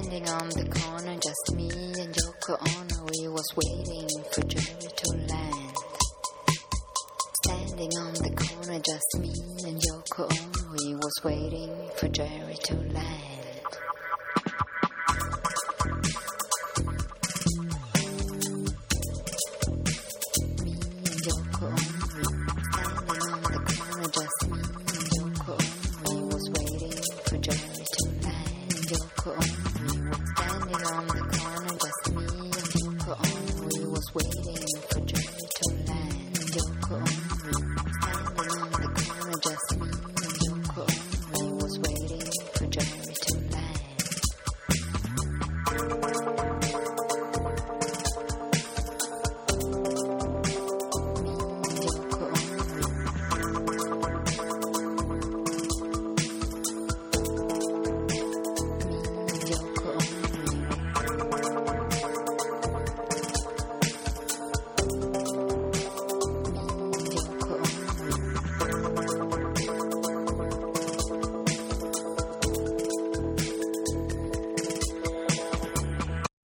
Standing on the corner, just me and Yoko Ono, we was waiting for Jerry to land. Standing on the corner, just me and Yoko Ono, we was waiting for Jerry to land. Me and Yoko Ono, standing on the corner, just me and Yoko Ono, we was waiting for Jerry to land. Yoko Ono.